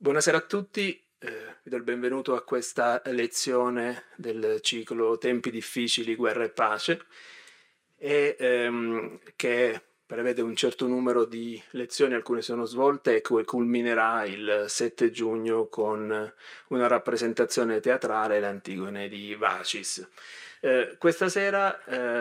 Buonasera a tutti, vi do il benvenuto a questa lezione del ciclo Tempi difficili, guerra e pace, che prevede un certo numero di lezioni, alcune sono svolte e culminerà il 7 giugno con una rappresentazione teatrale, l'Antigone di Vacis. Questa sera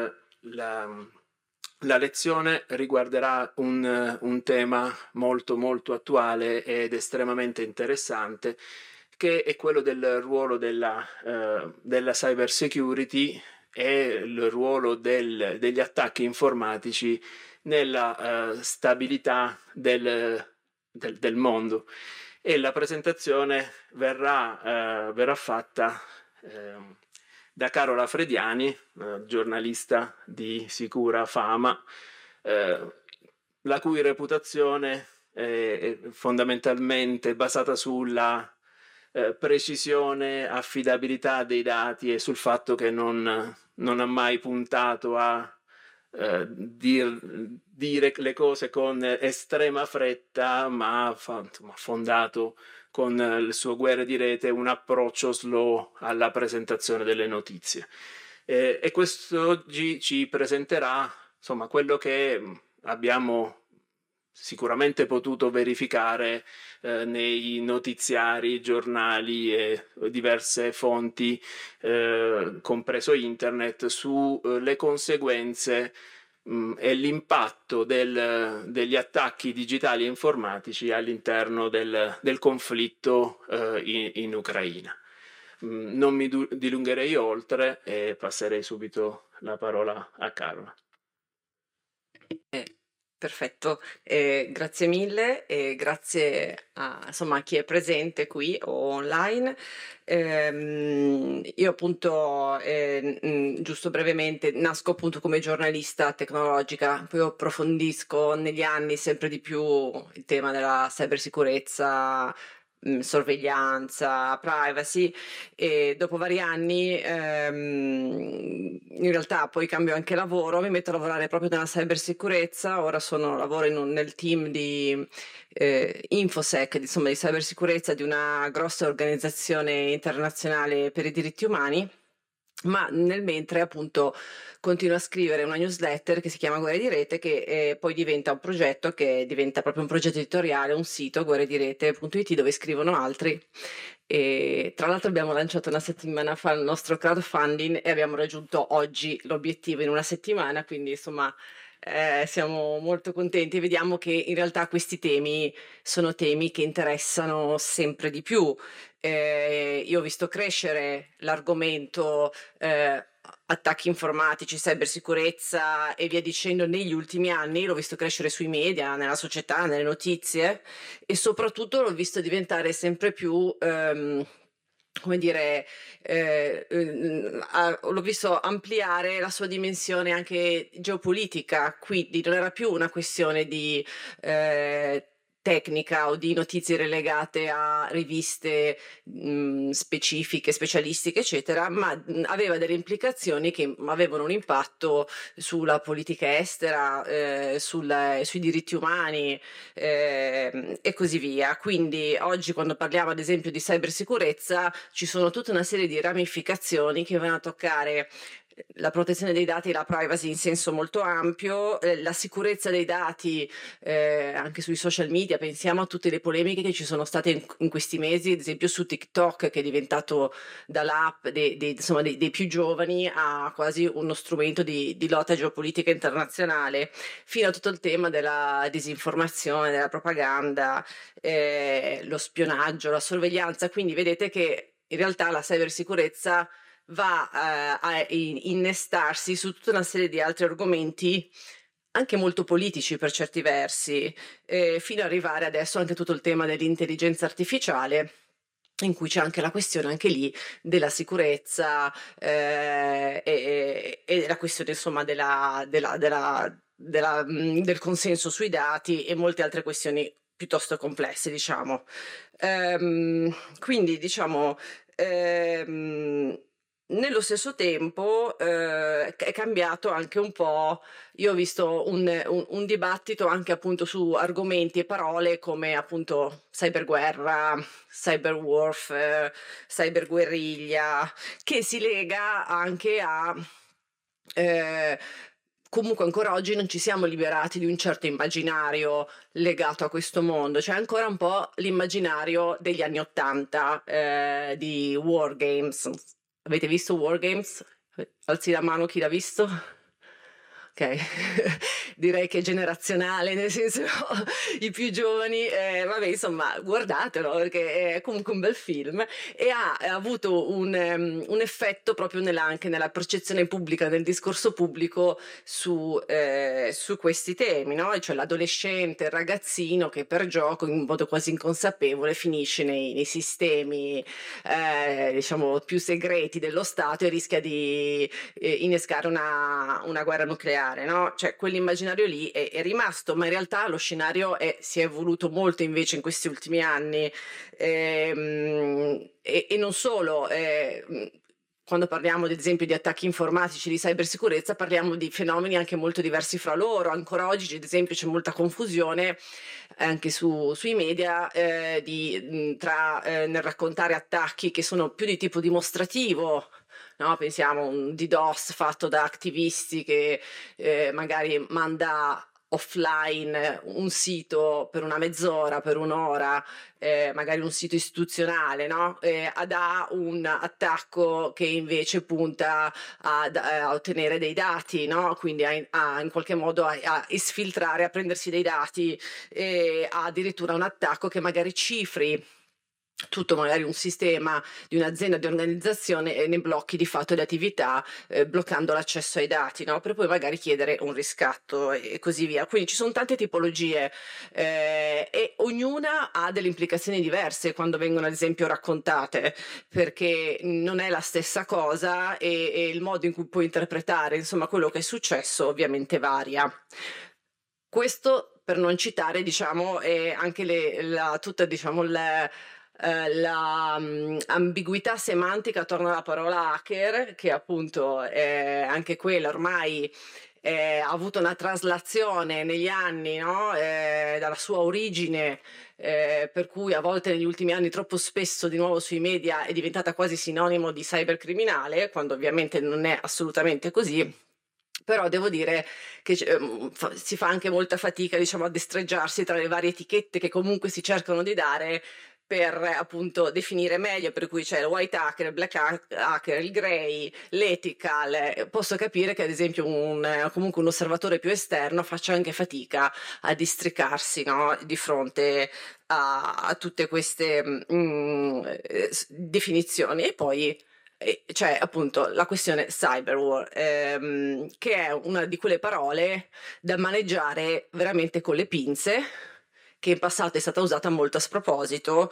la lezione riguarderà un tema molto molto attuale ed estremamente interessante, che è quello del ruolo della cyber security e il ruolo degli attacchi informatici nella stabilità del mondo. E la presentazione verrà fatta da Carola Frediani, giornalista di sicura fama, la cui reputazione è fondamentalmente basata sulla precisione, affidabilità dei dati e sul fatto che non ha mai puntato a dire le cose con estrema fretta, ma ha fondato con il suo Guerre di Rete un approccio slow alla presentazione delle notizie. E quest'oggi ci presenterà, insomma, quello che abbiamo sicuramente potuto verificare nei notiziari, giornali e diverse fonti, compreso internet, sulle conseguenze e l'impatto degli attacchi digitali e informatici all'interno del conflitto in Ucraina. Non mi dilungherei oltre e passerei subito la parola a Carola. Perfetto, grazie mille e grazie a chi è presente qui o online. Io appunto, giusto brevemente, nasco appunto come giornalista tecnologica, poi approfondisco negli anni sempre di più il tema della cybersicurezza, sorveglianza, privacy, e dopo vari anni in realtà poi cambio anche lavoro, mi metto a lavorare proprio nella cybersicurezza. Ora lavoro nel team di InfoSec, insomma di cybersicurezza di una grossa organizzazione internazionale per i diritti umani, ma nel mentre appunto continuo a scrivere una newsletter che si chiama Guerre di Rete, che poi diventa un progetto che diventa proprio un progetto editoriale, un sito guerredirete.it dove scrivono altri. E tra l'altro abbiamo lanciato una settimana fa il nostro crowdfunding e abbiamo raggiunto oggi l'obiettivo in una settimana, quindi insomma siamo molto contenti. Vediamo che in realtà questi temi sono temi che interessano sempre di più. Io ho visto crescere l'argomento attacchi informatici, cybersicurezza e via dicendo negli ultimi anni, l'ho visto crescere sui media, nella società, nelle notizie, e soprattutto l'ho visto diventare sempre più come dire, l'ho visto ampliare la sua dimensione anche geopolitica, quindi non era più una questione di tecnica o di notizie relegate a riviste specifiche, specialistiche, eccetera, ma aveva delle implicazioni che avevano un impatto sulla politica estera, sui diritti umani e così via. Quindi oggi, quando parliamo ad esempio di cybersicurezza, ci sono tutta una serie di ramificazioni che vanno a toccare la protezione dei dati e la privacy in senso molto ampio, la sicurezza dei dati anche sui social media. Pensiamo a tutte le polemiche che ci sono state in questi mesi, ad esempio su TikTok, che è diventato dall'app dei più giovani a quasi uno strumento di lotta geopolitica internazionale, fino a tutto il tema della disinformazione, della propaganda, lo spionaggio, la sorveglianza. Quindi vedete che in realtà la cybersicurezza va a innestarsi su tutta una serie di altri argomenti, anche molto politici per certi versi, fino ad arrivare adesso anche a tutto il tema dell'intelligenza artificiale, in cui c'è anche la questione, anche lì, della sicurezza e la questione insomma del consenso sui dati e molte altre questioni piuttosto complesse, diciamo. Quindi diciamo ehm, Nello stesso tempo è cambiato anche un po'. Io ho visto un dibattito anche appunto su argomenti e parole come appunto cyberguerra, cyberwarfare, cyberguerriglia, che si lega anche a eh, comunque ancora oggi non ci siamo liberati di un certo immaginario legato a questo mondo. C'è ancora un po' l'immaginario degli anni '80 di War Games. Avete visto War Games? Alzi la mano chi l'ha visto? Ok, direi che è generazionale, nel senso i più giovani, vabbè, insomma, guardatelo perché è comunque un bel film e ha avuto un effetto proprio anche nella percezione pubblica, nel discorso pubblico su questi temi, no? E cioè l'adolescente, il ragazzino che per gioco, in modo quasi inconsapevole, finisce nei sistemi, diciamo, più segreti dello Stato e rischia di innescare una guerra nucleare, no? Cioè quell'immaginario lì è rimasto, ma in realtà lo scenario si è evoluto molto invece in questi ultimi anni e non solo. Quando parliamo ad esempio di attacchi informatici, di cybersicurezza, parliamo di fenomeni anche molto diversi fra loro. Ancora oggi, ad esempio, c'è molta confusione anche sui media nel raccontare attacchi che sono più di tipo dimostrativo. No, pensiamo a un DDoS fatto da attivisti che magari manda offline un sito per una mezz'ora, per un'ora, magari un sito istituzionale, no? Da un attacco che invece punta a ottenere dei dati, no? Quindi in qualche modo a esfiltrare, a prendersi dei dati, e addirittura un attacco che magari cifri tutto magari un sistema di un'azienda di organizzazione e ne blocchi di fatto le attività bloccando l'accesso ai dati, no? Per poi magari chiedere un riscatto e così via. Quindi ci sono tante tipologie e ognuna ha delle implicazioni diverse quando vengono ad esempio raccontate, perché non è la stessa cosa e il modo in cui puoi interpretare insomma quello che è successo ovviamente varia. Questo per non citare, diciamo, anche tutta, diciamo, ambiguità semantica attorno alla parola hacker, che appunto è anche quella ormai ha avuto una traslazione negli anni, no? Dalla sua origine, per cui a volte negli ultimi anni troppo spesso di nuovo sui media è diventata quasi sinonimo di cybercriminale, quando ovviamente non è assolutamente così. Però devo dire che si fa anche molta fatica, diciamo, a destreggiarsi tra le varie etichette che comunque si cercano di dare per appunto definire meglio, per cui c'è il white hacker, il black hacker, il grey, l'ethical. Posso capire che ad esempio comunque un osservatore più esterno faccia anche fatica a districarsi, no, di fronte a tutte queste definizioni. E poi c'è appunto la questione cyberwar, che è una di quelle parole da maneggiare veramente con le pinze, che in passato è stata usata molto a sproposito.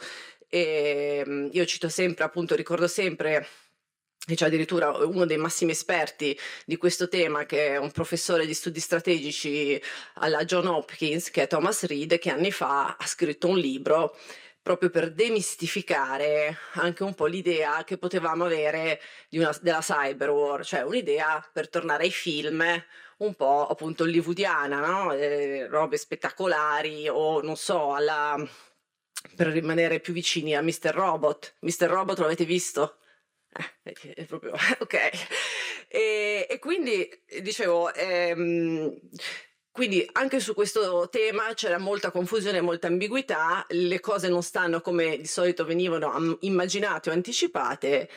Io cito sempre, appunto, ricordo sempre che c'è addirittura uno dei massimi esperti di questo tema, che è un professore di studi strategici alla John Hopkins, che è Thomas Reed, che anni fa ha scritto un libro proprio per demistificare anche un po' l'idea che potevamo avere della cyberwar, cioè un'idea per tornare ai film un po' appunto hollywoodiana, no? Robe spettacolari o non so, per rimanere più vicini a Mr. Robot. Mr. Robot lo avete visto? È proprio ok. E quindi dicevo, quindi anche su questo tema c'era molta confusione, molta ambiguità, le cose non stanno come di solito venivano immaginate o anticipate,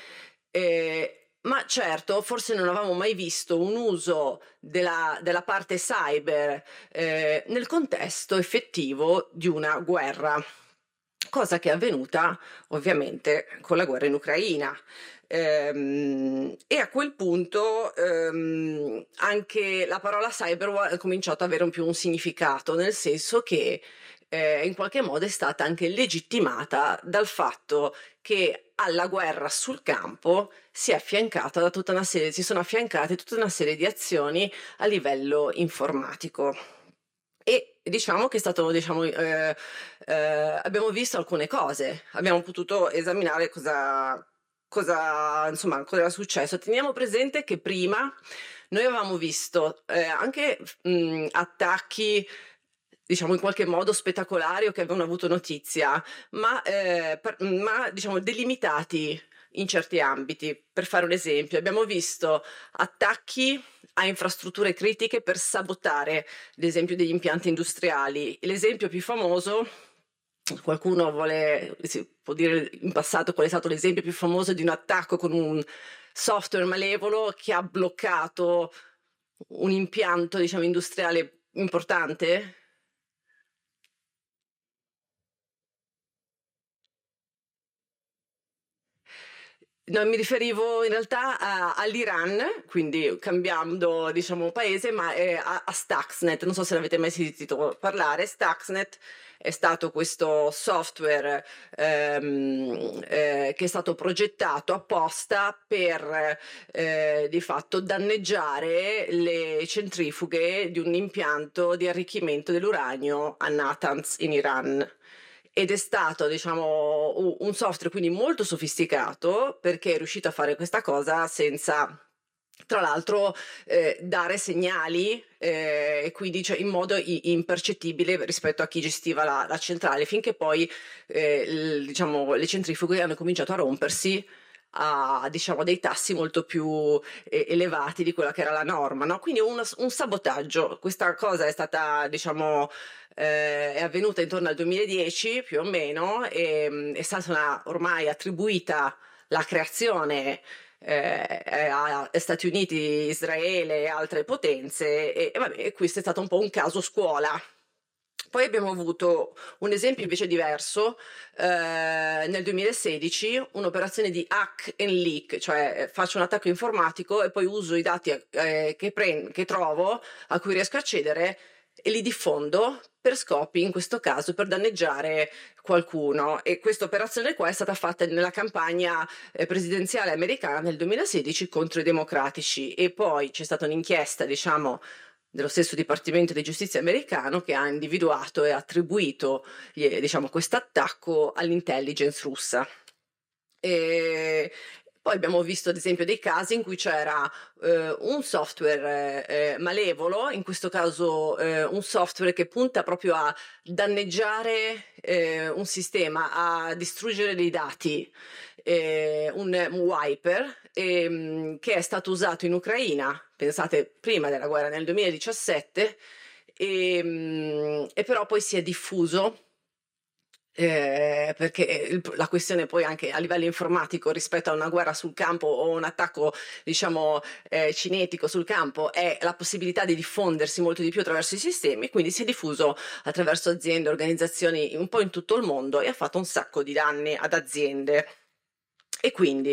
ma certo forse non avevamo mai visto un uso della parte cyber nel contesto effettivo di una guerra, cosa che è avvenuta ovviamente con la guerra in Ucraina. E a quel punto anche la parola cyberwar ha cominciato ad avere più un significato, nel senso che in qualche modo è stata anche legittimata dal fatto che alla guerra sul campo si sono affiancate tutta una serie di azioni a livello informatico. E diciamo che è stato, diciamo, abbiamo visto alcune cose, abbiamo potuto esaminare insomma, cosa era successo? Teniamo presente che prima noi avevamo visto anche attacchi, diciamo in qualche modo spettacolari o che avevano avuto notizia, ma diciamo delimitati in certi ambiti. Per fare un esempio, abbiamo visto attacchi a infrastrutture critiche per sabotare, ad esempio, degli impianti industriali. L'esempio più famoso, qualcuno può dire in passato qual è stato l'esempio più famoso di un attacco con un software malevolo che ha bloccato un impianto, diciamo, industriale importante? No, mi riferivo in realtà all'Iran, quindi cambiando, diciamo, paese, ma a Stuxnet. Non so se l'avete mai sentito parlare. Stuxnet è stato questo software che è stato progettato apposta per di fatto danneggiare le centrifughe di un impianto di arricchimento dell'uranio a Natanz in Iran. Ed è stato, diciamo, un software quindi molto sofisticato, perché è riuscito a fare questa cosa senza, tra l'altro, dare segnali, e quindi, cioè, in modo impercettibile rispetto a chi gestiva la centrale, finché poi diciamo, le centrifughe hanno cominciato a rompersi a, diciamo, dei tassi molto più elevati di quella che era la norma, no? Quindi un sabotaggio. Questa cosa è stata, diciamo, è avvenuta intorno al 2010 più o meno, e è stata ormai attribuita la creazione a Stati Uniti, Israele e altre potenze, e vabbè, questo è stato un po' un caso scuola. Poi abbiamo avuto un esempio invece diverso nel 2016, un'operazione di hack and leak, cioè faccio un attacco informatico e poi uso i dati che trovo, a cui riesco a accedere, e li diffondo per scopi, in questo caso, per danneggiare qualcuno. E questa operazione qua è stata fatta nella campagna presidenziale americana nel 2016 contro i democratici, e poi c'è stata un'inchiesta, diciamo, dello stesso Dipartimento di Giustizia americano, che ha individuato e attribuito, diciamo, questo attacco all'intelligence russa. E poi abbiamo visto ad esempio dei casi in cui c'era un software malevolo, in questo caso un software che punta proprio a danneggiare un sistema, a distruggere dei dati, un wiper, che è stato usato in Ucraina, pensate, prima della guerra, nel 2017, e però poi si è diffuso perché la questione poi anche a livello informatico rispetto a una guerra sul campo o un attacco, diciamo, cinetico sul campo, è la possibilità di diffondersi molto di più attraverso i sistemi, quindi si è diffuso attraverso aziende, organizzazioni un po' in tutto il mondo, e ha fatto un sacco di danni ad aziende. E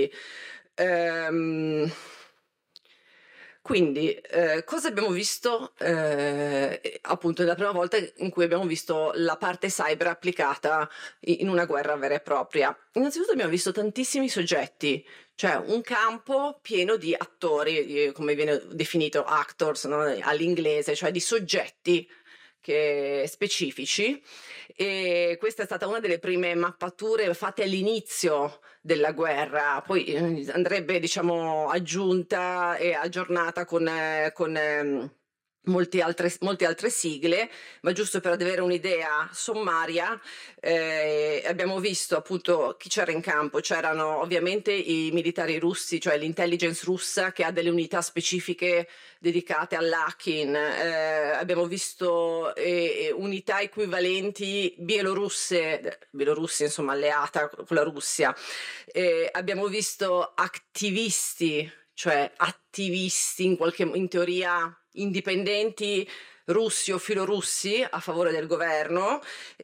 ehm, quindi, cosa abbiamo visto? Appunto, è la prima volta in cui abbiamo visto la parte cyber applicata in una guerra vera e propria. Innanzitutto abbiamo visto tantissimi soggetti, cioè un campo pieno di attori, come viene definito actors, no? All'inglese, cioè di soggetti specifici, e questa è stata una delle prime mappature fatte all'inizio della guerra, poi andrebbe, diciamo, aggiunta e aggiornata con molte altre sigle, ma giusto per avere un'idea sommaria, abbiamo visto appunto chi c'era in campo. C'erano ovviamente i militari russi, cioè l'intelligence russa, che ha delle unità specifiche dedicate all'hacking. Abbiamo visto unità equivalenti bielorusse, insomma, alleata con la Russia. Abbiamo visto attivisti, cioè attivisti in teoria indipendenti, russi o filorussi a favore del governo,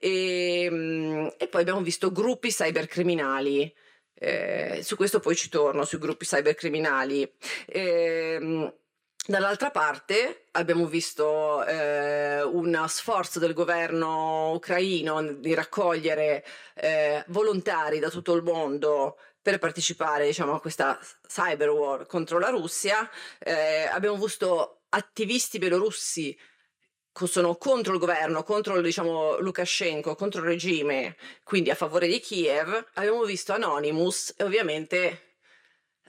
e poi abbiamo visto gruppi cybercriminali. Su questo poi ci torno, sui gruppi cybercriminali. Dall'altra parte abbiamo visto uno sforzo del governo ucraino di raccogliere volontari da tutto il mondo per partecipare, diciamo, a questa cyber war contro la Russia. Abbiamo visto attivisti belorussi sono contro il governo, contro, diciamo, Lukashenko, contro il regime, quindi a favore di Kiev. Abbiamo visto Anonymous e ovviamente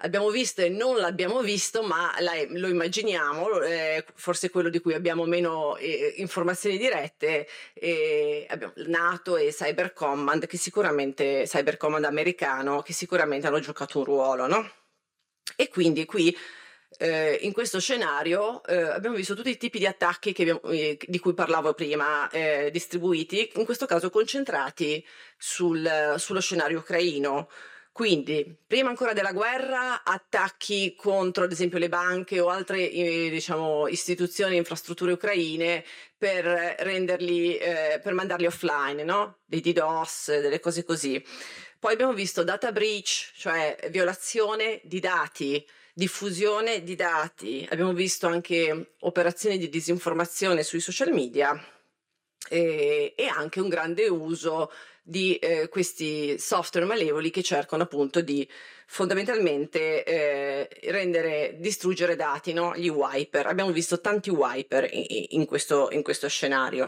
abbiamo visto e non l'abbiamo visto, ma lo immaginiamo, forse quello di cui abbiamo meno informazioni dirette, abbiamo NATO e Cyber Command, Cyber Command americano, che sicuramente hanno giocato un ruolo, no? E quindi qui in questo scenario abbiamo visto tutti i tipi di attacchi di cui parlavo prima, distribuiti, in questo caso concentrati sullo scenario ucraino. Quindi, prima ancora della guerra, attacchi contro, ad esempio, le banche o altre, diciamo, istituzioni e infrastrutture ucraine per per mandarli offline, no? Dei DDoS, delle cose così. Poi abbiamo visto data breach, cioè violazione di dati, diffusione di dati. Abbiamo visto anche operazioni di disinformazione sui social media e anche un grande uso di questi software malevoli che cercano appunto di fondamentalmente distruggere dati, no? Gli wiper. Abbiamo visto tanti wiper in questo scenario.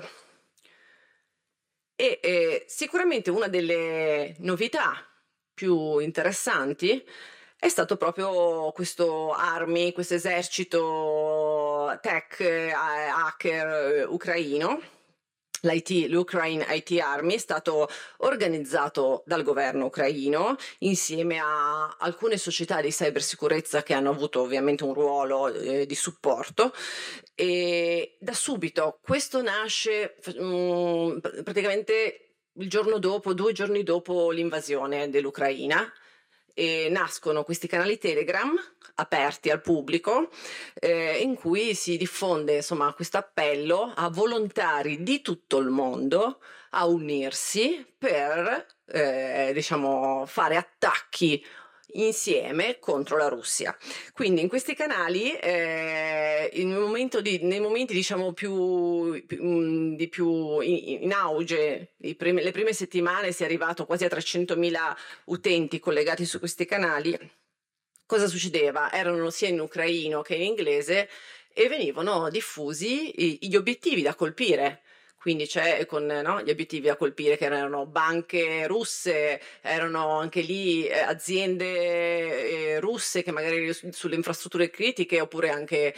E sicuramente una delle novità più interessanti è stato proprio questo esercito tech hacker ucraino. L'Ukraine IT Army è stato organizzato dal governo ucraino insieme a alcune società di cybersicurezza che hanno avuto ovviamente un ruolo di supporto, e da subito questo nasce praticamente il giorno dopo, 2 giorni dopo l'invasione dell'Ucraina, e nascono questi canali Telegram aperti al pubblico in cui si diffonde insomma questo appello a volontari di tutto il mondo a unirsi per diciamo fare attacchi insieme contro la Russia. Quindi in questi canali nei momenti diciamo più in auge, le prime settimane si è arrivato quasi a 300.000 utenti collegati su questi canali. Cosa succedeva? Erano sia in ucraino che in inglese e venivano diffusi gli obiettivi da colpire. Quindi c'è gli obiettivi da colpire che erano banche russe, erano anche lì aziende russe che magari sulle infrastrutture critiche, oppure anche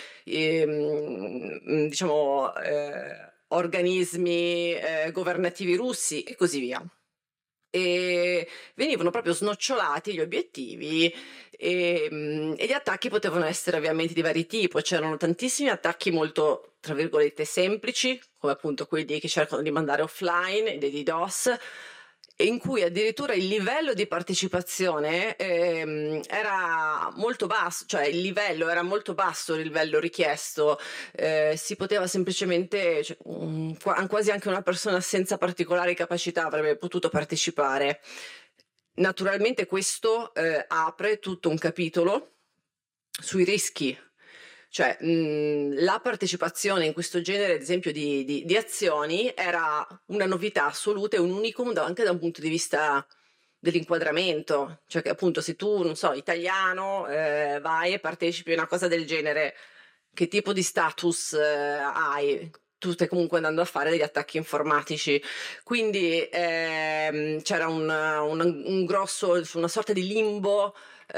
diciamo organismi governativi russi e così via. E venivano proprio snocciolati gli obiettivi e gli attacchi potevano essere ovviamente di vari tipi. C'erano tantissimi attacchi molto, tra virgolette, semplici, come appunto quelli che cercano di mandare offline, dei DDoS, in cui addirittura il livello di partecipazione era molto basso, cioè il livello era molto basso, il livello richiesto, si poteva semplicemente, quasi anche una persona senza particolari capacità avrebbe potuto partecipare. Naturalmente questo apre tutto un capitolo sui rischi. Cioè la partecipazione in questo genere, ad esempio, di azioni era una novità assoluta e un unicum anche da un punto di vista dell'inquadramento. Cioè che appunto se tu, non so, italiano, vai e partecipi a una cosa del genere, che tipo di status hai? Tu stai comunque andando a fare degli attacchi informatici. Quindi c'era un grosso, una sorta di limbo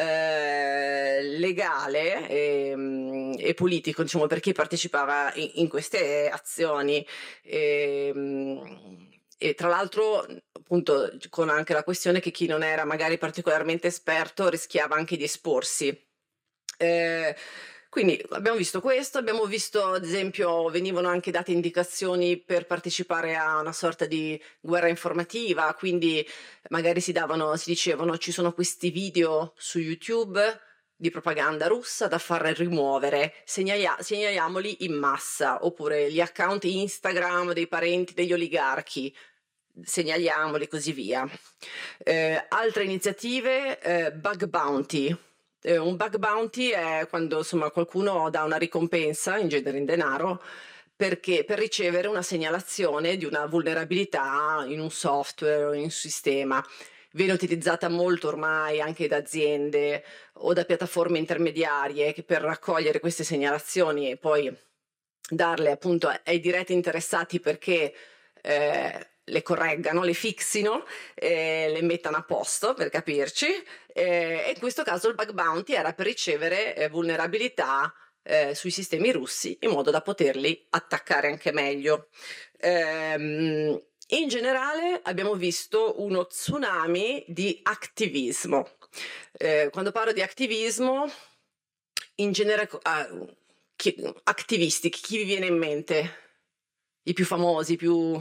legale e politico, diciamo, per chi partecipava in queste azioni. E tra l'altro, appunto, con anche la questione che chi non era magari particolarmente esperto rischiava anche di esporsi. Quindi abbiamo visto questo, abbiamo visto ad esempio venivano anche date indicazioni per partecipare a una sorta di guerra informativa, quindi magari si dicevano ci sono questi video su YouTube di propaganda russa da far rimuovere, segnaliamoli in massa, oppure gli account Instagram dei parenti degli oligarchi, segnaliamoli, così via. Altre iniziative, bug bounty. Un bug bounty è quando insomma qualcuno dà una ricompensa, in genere in denaro, per ricevere una segnalazione di una vulnerabilità in un software o in un sistema. Viene utilizzata molto ormai anche da aziende o da piattaforme intermediarie che per raccogliere queste segnalazioni e poi darle appunto ai diretti interessati perché le correggano, le fissino, le mettano a posto, per capirci, e in questo caso il bug bounty era per ricevere vulnerabilità sui sistemi russi in modo da poterli attaccare anche meglio. In generale abbiamo visto uno tsunami di attivismo. Quando parlo di attivismo, in genere attivisti, chi vi viene in mente? I più famosi, più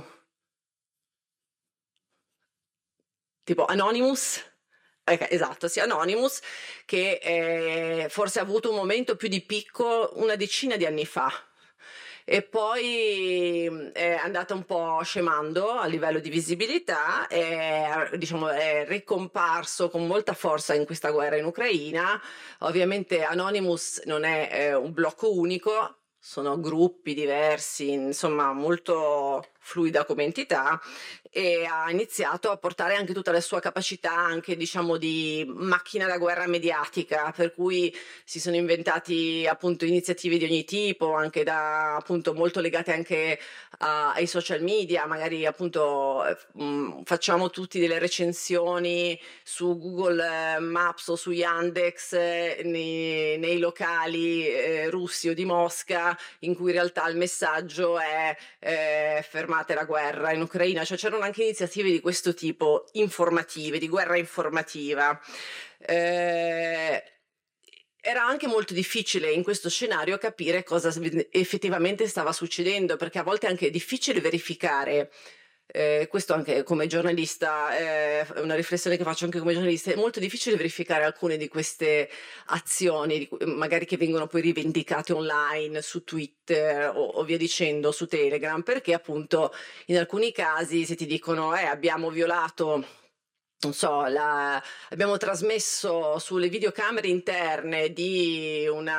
tipo Anonymous? Esatto, sì, Anonymous, che forse ha avuto un momento più di picco una decina di anni fa e poi è andata un po' scemando a livello di visibilità, diciamo, è ricomparso con molta forza in questa guerra in Ucraina. Ovviamente Anonymous non è un blocco unico, sono gruppi diversi, insomma molto fluida come entità, e ha iniziato a portare anche tutta la sua capacità anche diciamo di macchina da guerra mediatica, per cui si sono inventati appunto iniziative di ogni tipo, anche da appunto molto legate anche ai social media, magari appunto facciamo tutti delle recensioni su Google Maps o su Yandex nei locali russi o di Mosca, in cui in realtà il messaggio è fermate la guerra in Ucraina, cioè c'erano anche iniziative di questo tipo informative, di guerra informativa. Era anche molto difficile in questo scenario capire cosa effettivamente stava succedendo, perché a volte è anche difficile verificare. Questo anche come giornalista, è una riflessione che faccio anche come giornalista, è molto difficile verificare alcune di queste azioni, magari che vengono poi rivendicate online, su Twitter o via dicendo, su Telegram, perché appunto in alcuni casi se ti dicono abbiamo violato, non so, abbiamo trasmesso sulle videocamere interne di un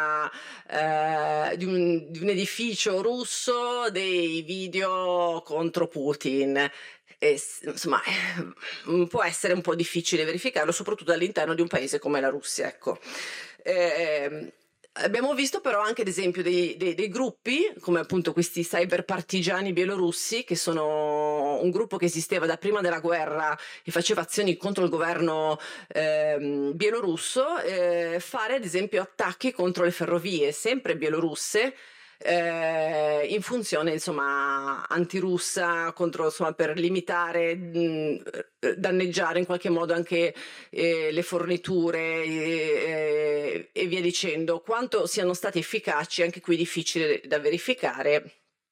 edificio russo dei video contro Putin. Insomma, può essere un po' difficile verificarlo, soprattutto all'interno di un paese come la Russia, ecco. Abbiamo visto però anche ad esempio dei gruppi come appunto questi cyber partigiani bielorussi, che sono un gruppo che esisteva da prima della guerra e faceva azioni contro il governo bielorusso, fare ad esempio attacchi contro le ferrovie sempre bielorusse, in funzione insomma antirussa, contro, insomma, per limitare, danneggiare in qualche modo anche le forniture e via dicendo. Quanto siano stati efficaci anche qui difficile da verificare.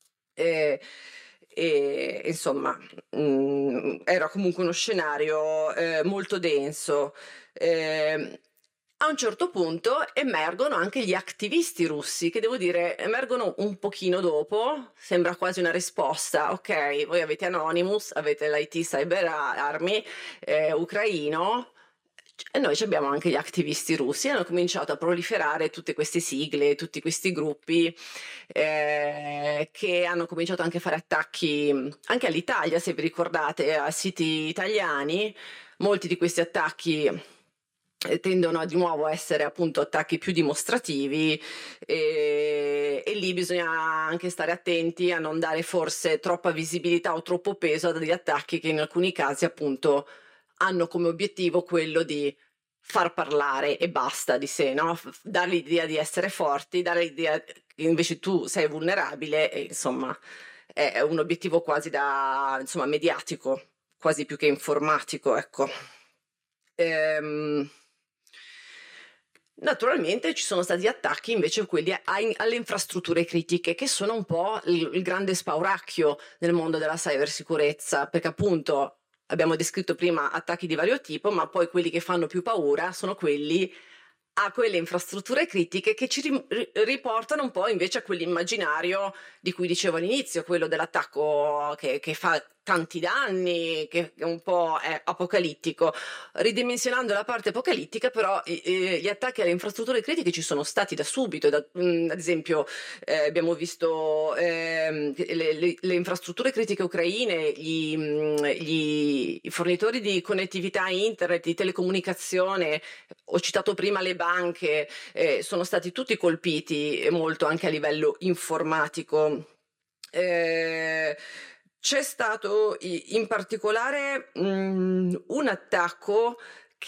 Insomma, era comunque uno scenario molto denso. A un certo punto emergono anche gli attivisti russi, che devo dire emergono un pochino dopo, sembra quasi una risposta. Ok, voi avete Anonymous, avete l'IT Cyber Army ucraino, e noi abbiamo anche gli attivisti russi. Hanno cominciato a proliferare tutte queste sigle, tutti questi gruppi che hanno cominciato anche a fare attacchi anche all'Italia, se vi ricordate, a siti italiani. Molti di questi attacchi tendono a di nuovo a essere appunto attacchi più dimostrativi, e lì bisogna anche stare attenti a non dare forse troppa visibilità o troppo peso a degli attacchi che in alcuni casi appunto hanno come obiettivo quello di far parlare e basta di sé, no? Dare l'idea di essere forti, dare l'idea che invece tu sei vulnerabile, e insomma è un obiettivo quasi da, insomma, mediatico, quasi più che informatico, ecco. Naturalmente ci sono stati attacchi invece quelli alle infrastrutture critiche, che sono un po' il grande spauracchio nel mondo della cybersicurezza, perché appunto abbiamo descritto prima attacchi di vario tipo, ma poi quelli che fanno più paura sono quelli a quelle infrastrutture critiche che ci riportano un po' invece a quell'immaginario di cui dicevo all'inizio, quello dell'attacco che fa tanti danni, che un po' è apocalittico. Ridimensionando la parte apocalittica, però gli attacchi alle infrastrutture critiche ci sono stati da subito. Ad esempio abbiamo visto le infrastrutture critiche ucraine, i fornitori di connettività internet, di telecomunicazione, ho citato prima le banche, sono stati tutti colpiti molto anche a livello informatico. C'è stato in particolare un attacco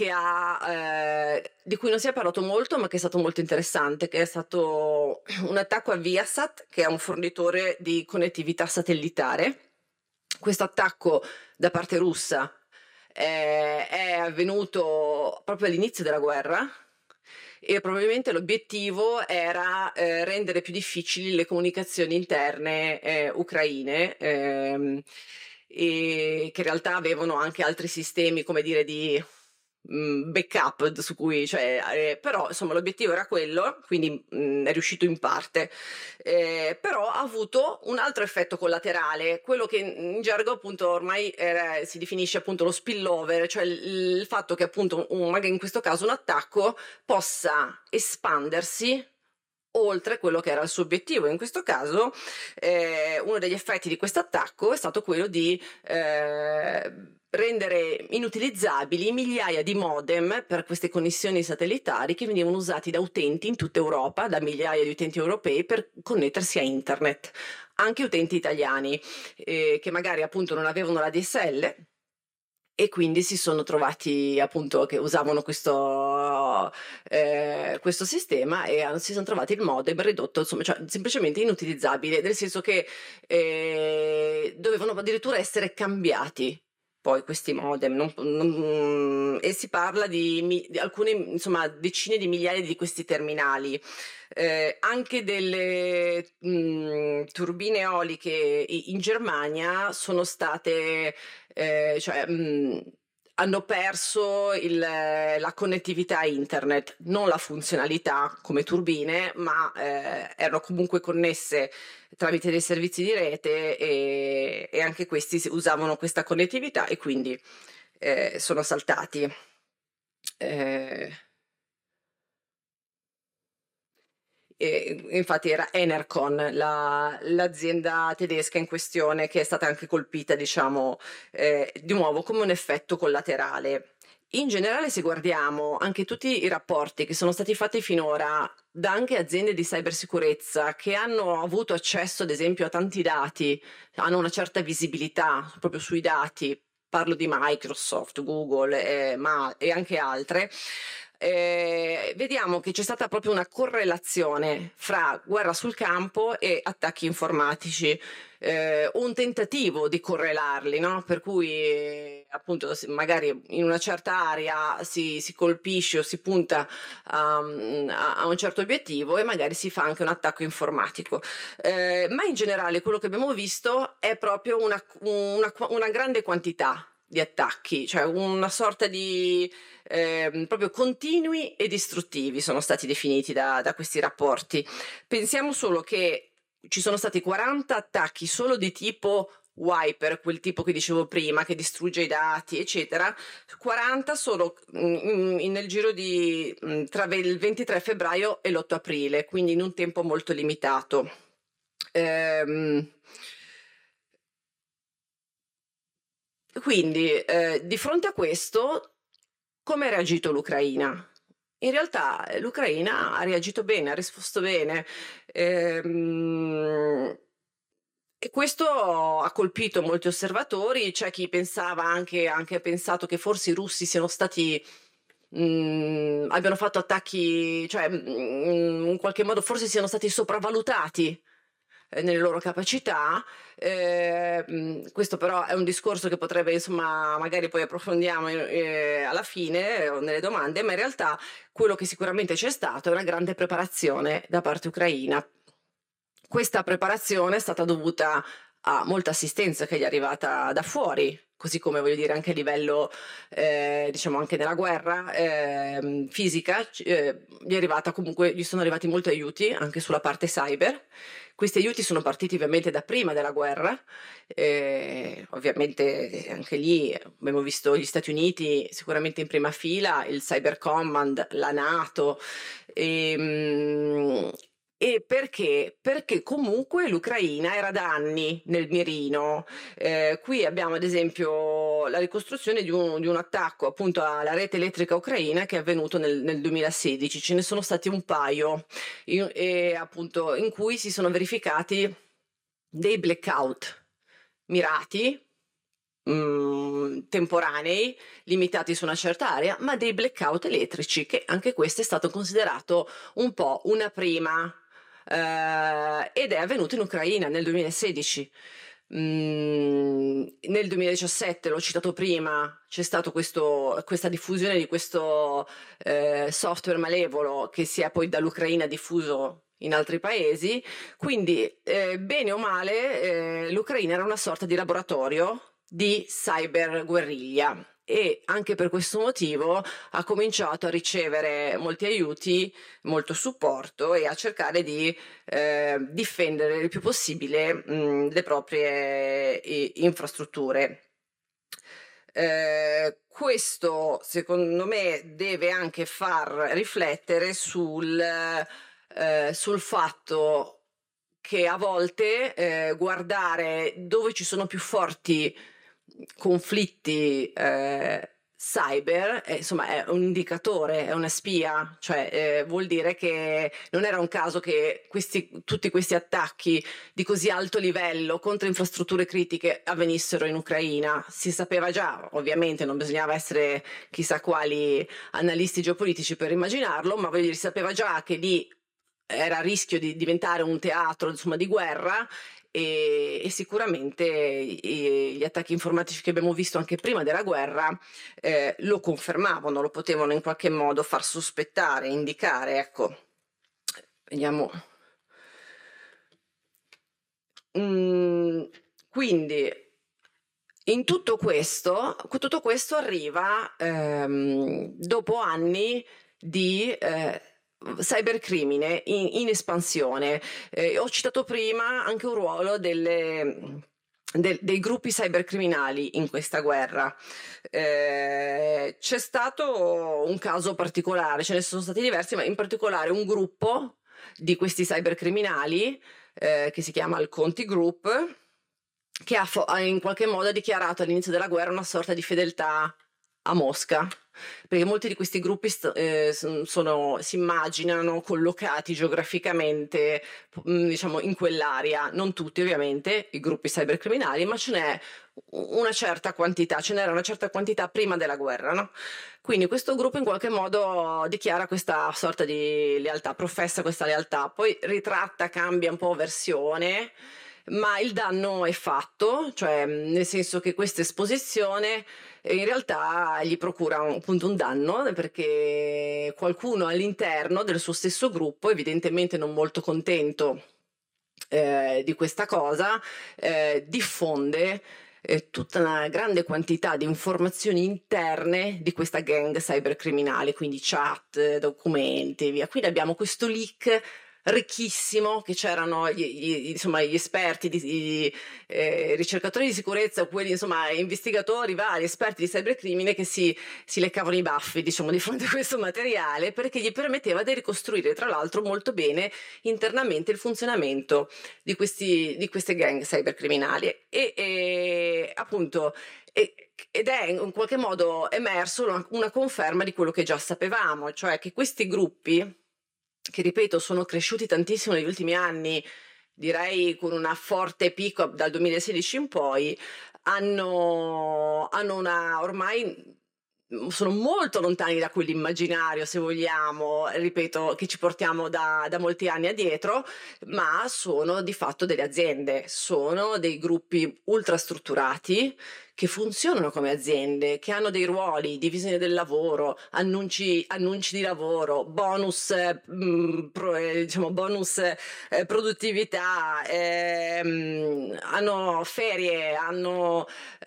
di cui non si è parlato molto, ma che è stato molto interessante, che è stato un attacco a Viasat, che è un fornitore di connettività satellitare. Questo attacco da parte russa è avvenuto proprio all'inizio della guerra e probabilmente l'obiettivo era rendere più difficili le comunicazioni interne ucraine, e che in realtà avevano anche altri sistemi, come dire, di backup su cui, cioè, però insomma l'obiettivo era quello, quindi è riuscito in parte, però ha avuto un altro effetto collaterale, quello che in gergo appunto ormai si definisce appunto lo spillover, cioè il fatto che appunto magari in questo caso un attacco possa espandersi oltre quello che era il suo obiettivo. In questo caso uno degli effetti di questo attacco è stato quello di rendere inutilizzabili migliaia di modem per queste connessioni satellitari che venivano usati da utenti in tutta Europa, da migliaia di utenti europei per connettersi a internet, anche utenti italiani che magari appunto non avevano la DSL e quindi si sono trovati appunto che usavano questo sistema e si sono trovati il modem ridotto, insomma, cioè, semplicemente inutilizzabile, nel senso che dovevano addirittura essere cambiati poi questi modem, e si parla di alcune, insomma, decine di migliaia di questi terminali. Anche delle turbine eoliche in Germania sono state cioè, hanno perso la connettività internet, non la funzionalità come turbine, ma erano comunque connesse tramite dei servizi di rete e anche questi usavano questa connettività e quindi sono saltati. Infatti era Enercon, l'azienda tedesca in questione, che è stata anche colpita, diciamo, di nuovo come un effetto collaterale. In generale, se guardiamo anche tutti i rapporti che sono stati fatti finora da anche aziende di cybersicurezza che hanno avuto accesso, ad esempio, a tanti dati, hanno una certa visibilità proprio sui dati, parlo di Microsoft, Google, ma e anche altre, vediamo che c'è stata proprio una correlazione fra guerra sul campo e attacchi informatici, un tentativo di correlarli, no? Per cui appunto magari in una certa area si colpisce o si punta a un certo obiettivo e magari si fa anche un attacco informatico, ma in generale quello che abbiamo visto è proprio una grande quantità di attacchi, cioè una sorta di proprio continui e distruttivi sono stati definiti da questi rapporti. Pensiamo solo che ci sono stati 40 attacchi solo di tipo wiper, quel tipo che dicevo prima, che distrugge i dati, eccetera, 40 solo nel giro di tra il 23 febbraio e l'8 aprile, quindi in un tempo molto limitato. Quindi, di fronte a questo, come ha reagito l'Ucraina? In realtà l'Ucraina ha reagito bene, ha risposto bene. E questo ha colpito molti osservatori. C'è chi pensava anche ha pensato che forse i russi siano stati abbiano fatto attacchi, cioè in qualche modo forse siano stati sopravvalutati nelle loro capacità. Questo però è un discorso che potrebbe, insomma, magari poi approfondiamo alla fine o nelle domande, ma in realtà quello che sicuramente c'è stato è una grande preparazione da parte ucraina. Questa preparazione è stata dovuta a molta assistenza che gli è arrivata da fuori, così come voglio dire anche a livello, diciamo anche nella guerra fisica, gli è arrivata comunque, gli sono arrivati molti aiuti anche sulla parte cyber. Questi aiuti sono partiti ovviamente da prima della guerra, ovviamente anche lì abbiamo visto gli Stati Uniti sicuramente in prima fila, il Cyber Command, la NATO, e perché? Perché comunque l'Ucraina era da anni nel mirino. Qui abbiamo ad esempio la ricostruzione di un attacco appunto alla rete elettrica ucraina che è avvenuto nel 2016. Ce ne sono stati un paio appunto in cui si sono verificati dei blackout. mirati, temporanei, limitati su una certa area, ma dei blackout elettrici, che anche questo è stato considerato un po' una prima, ed è avvenuto in Ucraina nel 2016. Nel 2017, l'ho citato prima, c'è stata questa diffusione di questo software malevolo che si è poi dall'Ucraina diffuso in altri paesi. Quindi, bene o male, l'Ucraina era una sorta di laboratorio di cyberguerriglia, e anche per questo motivo ha cominciato a ricevere molti aiuti, molto supporto, e a cercare di difendere il più possibile le proprie infrastrutture. Questo secondo me deve anche far riflettere sul fatto che a volte guardare dove ci sono più forti conflitti cyber, insomma, è un indicatore, è una spia, cioè vuol dire che non era un caso che tutti questi attacchi di così alto livello contro infrastrutture critiche avvenissero in Ucraina. Si sapeva già, ovviamente non bisognava essere chissà quali analisti geopolitici per immaginarlo, ma voglio dire, si sapeva già che lì era a rischio di diventare un teatro, insomma, di guerra, e sicuramente gli attacchi informatici che abbiamo visto anche prima della guerra lo confermavano, lo potevano in qualche modo far sospettare, indicare, ecco. Vediamo. Quindi in tutto questo arriva dopo anni di cybercrimine in espansione. Ho citato prima anche un ruolo dei gruppi cybercriminali in questa guerra. C'è stato un caso particolare, ce ne sono stati diversi, ma in particolare un gruppo di questi cybercriminali che si chiama il Conti Group, che ha in qualche modo dichiarato all'inizio della guerra una sorta di fedeltà a Mosca, perché molti di questi gruppi si immaginano collocati geograficamente, diciamo, in quell'area. Non tutti, ovviamente, i gruppi cybercriminali, ma ce n'era una certa quantità prima della guerra, no? Quindi questo gruppo in qualche modo dichiara questa sorta di lealtà, professa questa lealtà, poi ritratta, cambia un po' versione, ma il danno è fatto, cioè nel senso che questa esposizione in realtà gli procura appunto un danno, perché qualcuno all'interno del suo stesso gruppo, evidentemente non molto contento di questa cosa, diffonde tutta una grande quantità di informazioni interne di questa gang cybercriminale, quindi chat, documenti e via. Quindi abbiamo questo leak ricchissimo, che c'erano insomma, gli esperti, i ricercatori di sicurezza, quelli, insomma, investigatori vari, esperti di cybercrimine, che si leccavano i baffi, diciamo, di fronte a questo materiale, perché gli permetteva di ricostruire, tra l'altro, molto bene internamente il funzionamento di queste gang cybercriminali. E appunto, ed è in qualche modo emerso una conferma di quello che già sapevamo, cioè che questi gruppi, che ripeto sono cresciuti tantissimo negli ultimi anni, direi con una forte picco dal 2016 in poi, hanno ormai sono molto lontani da quell'immaginario, se vogliamo, ripeto, che ci portiamo da molti anni addietro, ma sono di fatto delle aziende, sono dei gruppi ultrastrutturati che funzionano come aziende, che hanno dei ruoli, divisione del lavoro, annunci di lavoro, bonus, diciamo bonus produttività, hanno ferie, hanno